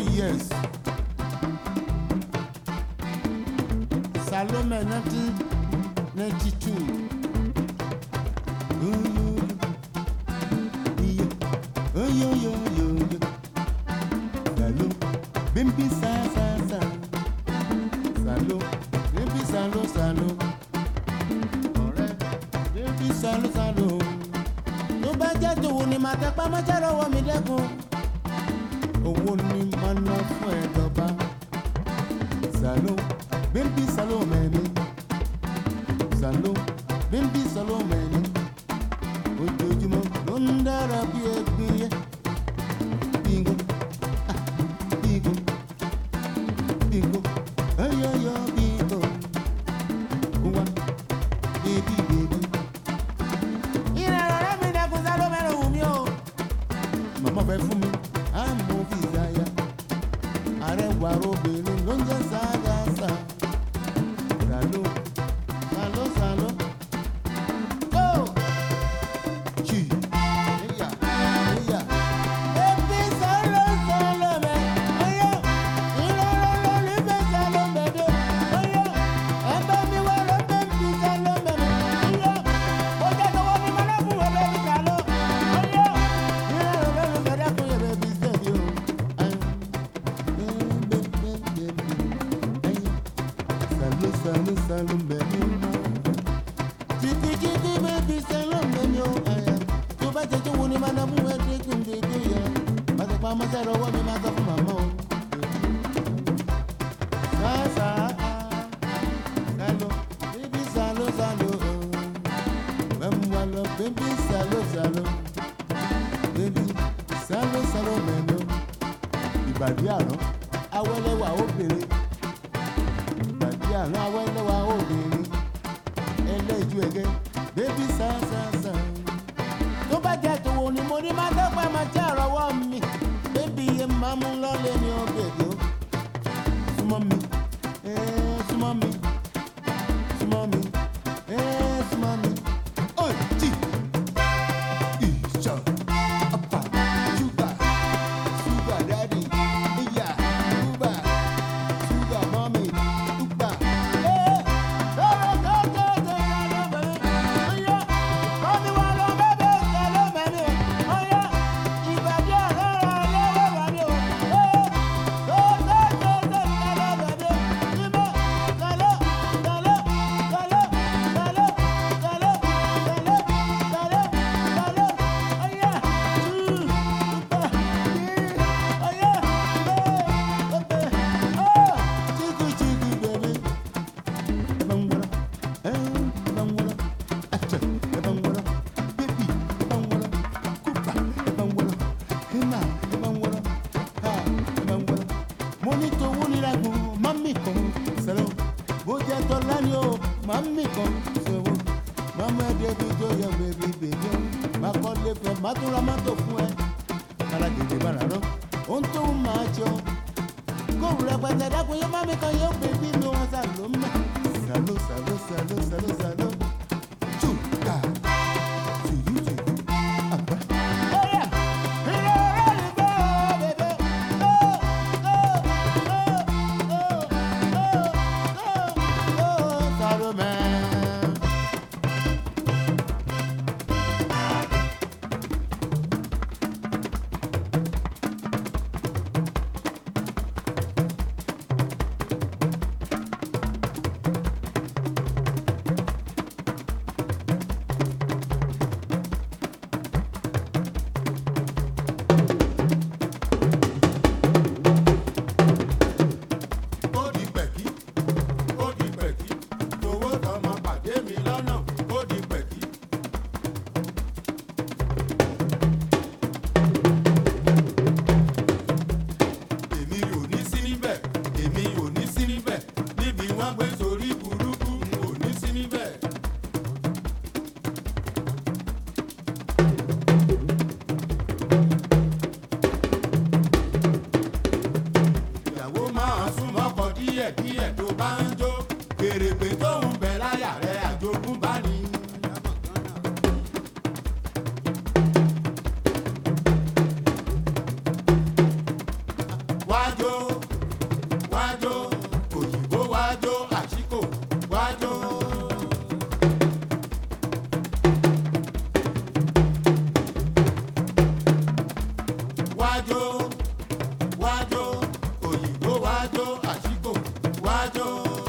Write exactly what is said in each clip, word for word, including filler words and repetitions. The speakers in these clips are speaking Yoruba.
yes. Salome nineteen ninety-two. Oh yo yo yo yo. Salo, bimbi sa sa sa. Salo, bimbi salo salo. Ọ̀rẹ́, bimbi salo salo. Tó bá jẹ́ tòun ni màá tẹpá mọ́ṣẹ́ lọ́wọ́ mi dẹ́kun. Owó ni màá ná fún ẹ dọ́gba. Salo, bimbi salo mẹ́ni. Salo, bimbi salo mẹ́ni. Ojoojúmọ́ ló ń dára bí ẹgbin yẹn. Bingo, ah, bingo, bingo, ayoyo bingo. Uwa, baby baby. Ìrẹ̀lẹ̀ mi dẹ́kun Salo mẹ́rin wù mí o. Màmá fẹ́ fún mi, á mú fìzà ya. Arẹwà obìnrin ló ń jẹ́ ságásá. Salo, Salo, Salo. Salo, Salo, baby, jiki jiki baby, Salo, baby, aya. Tó bá jẹ́ tó wo ni máa ná mú ẹ dẹ́kun dédé yẹ. Má ti pa mọ́ṣẹ́ lọ́wọ́ mi máa sọ fún màmá o. Sasa, Salo, baby, Salo, Salo, mẹ́mu wa lọ, baby, Salo, Salo, baby, Salo, Salo, mẹ́nu. Ìbàdí àná, awẹ́lẹ́wà obìnrin. Àná àwọn ẹlẹ́wà obìnrin ẹlẹ́jú ẹgẹ́ bébí sáásásá. Tó bá jẹ́ tòwò ni mo ní máa dọ́gba máa jẹ́ àrọ́wọ́ mi. Bébí iye máa mú lọ́lẹ̀ ní ọbẹ̀dẹ̀ o. Súnmọ́ mi, ẹ́ẹ́ súnmọ́ mi, súnmọ́ mi, ẹ́ẹ́ súnmọ́ mi. Oy tí ìṣàn apá ṣúgà ṣúgà dádì ìyá ṣúgà ṣúgà mọ́mì. Mami kan sọ̀rọ̀, mama débi tó yẹ bèbí bèbí, má kọ́ lé fẹ́, má tún ra mọ́tò fún ẹ. Alágbèdè bára rán, ohun tó ń máa jọ. Kóòrù rẹpẹtẹ dákun yé mami kan yóò bèbí mi wọn Salo mẹ́. Salo, Salo, Salo, Salo, Salo. Jùkà, tùyú tùyú, àgbà. díẹ̀ tó bá ń jó kèrègbè tó ń bẹ láyà rẹ̀ àjogúnbá ni. wájú wájú àṣìkò wájú.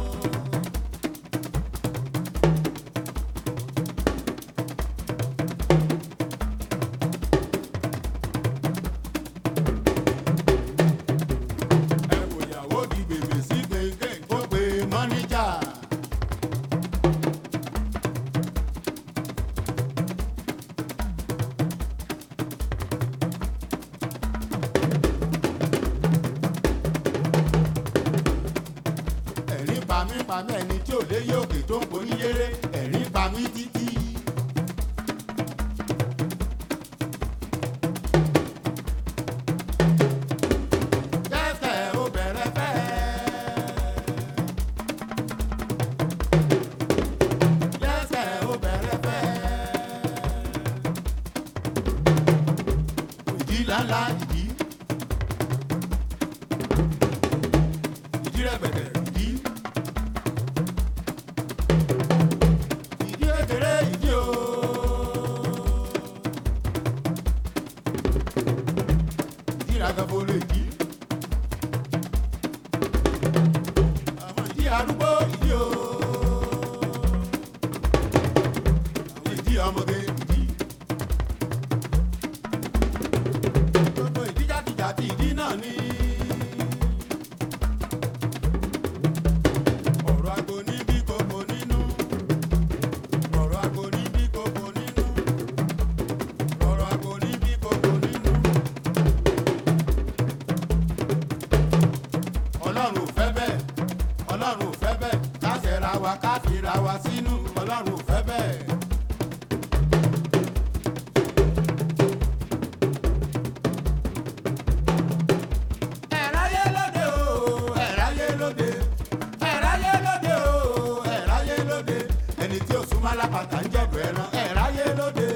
Pàmí ẹni tí ò lé yókè tó ń borí yéré ẹ̀rín pàmí títí. Kẹ́kẹ́ ó bẹ̀rẹ̀ fẹ́. Kẹ́kẹ́ ó bẹ̀rẹ̀ fẹ́. Ìdí lálá ìdí. Ìdí rẹ̀ gbẹ̀dẹ̀ ìdí. Arúgbó ìdí o, ìdí ọmọge ìdí, gbogbo ìdí jàtìjàtì ìdí náà ní. Ọ̀rọ̀ àgbo ní bí kòkó nínú, ọ̀rọ̀ àgbo ní bí kòkó nínú, ọ̀rọ̀ àgbo ní bí kòkó nínú. Ọlọ́run ò fẹ́ bẹ́ẹ̀. Ọlọ́run ò fẹ́ bẹ́ẹ̀ ká ṣẹ̀ra wa ká fira wa sínú Ọlọ́run ò fẹ́ bẹ́ẹ̀. Ẹ̀ráyé lóde o ẹ̀ráyé lóde ẹ̀ráyé lóde o ẹ̀ráyé lóde ẹni tí ò súnmọ́ alápàtà ń jẹ̀bù ẹran ẹ̀ráyé lóde.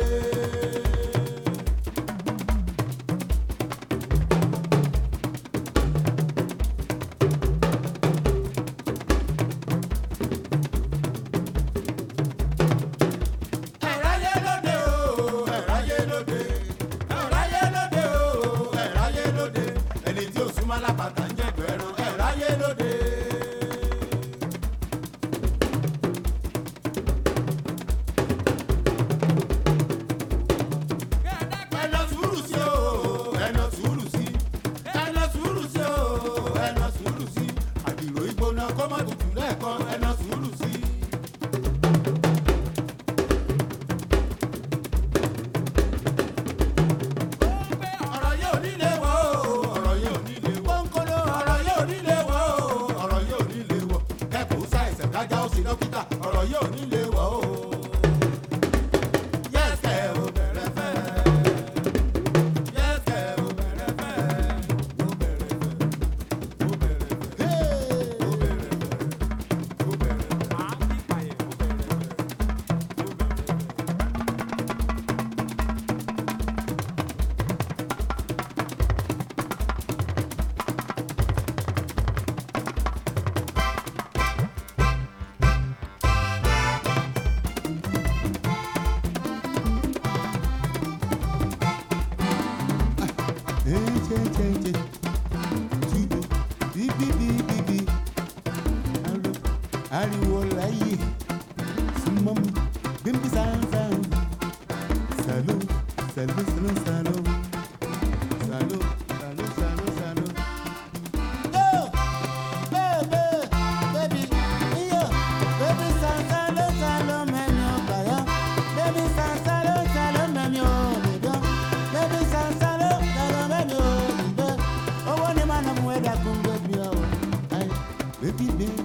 Alápàtà ń jẹ̀bù ẹran ẹ̀ráyé lóde. Ẹ̀nà sùúrù sí o, ẹ̀nà sùúrù sí, ẹ̀nà sùúrù sí o, ẹ̀nà sùúrù sí. Àdìrò ìgbóná kó má tutù lẹ́ẹ̀kan ẹ̀nà sùúrù sí. Ọ̀rọ̀ yóò nílé wọ́ o, ọ̀rọ̀ yóò nílé wọ́. Kájà ó sì dókítà ọ̀rọ̀ yóò nílé wọ̀ o. Yẹ́sẹ̀ ò bẹ̀rẹ̀ fẹ́. Yẹ́sẹ̀ ò bẹ̀rẹ̀ fẹ́. Ó bẹ̀rẹ̀ fẹ́. Ó bẹ̀rẹ̀ fẹ́. Ó bẹ̀rẹ̀ fẹ́. Ó bẹ̀rẹ̀ fẹ́. Màá bí pààyè. Ó bẹ̀rẹ̀ fẹ́. Ó bẹ̀rẹ̀ fẹ́. Ariwo láyé súnmọ́ mi bímbí sáńsá sálọ sálọ sálọ sálọ sálọ sálọ sálọ sálọ. Yo bébé bébí iyo bébí sáńsá ló sálọ mẹ́mi ọgbà yá bébí sáńsá ló sálọ mẹ́mi òmìnira bébí sáńsá ló sálọ mẹ́mi òmìnira owó ni màá nà mú ẹ̀dá kún bébí ọ̀ bébí bébí.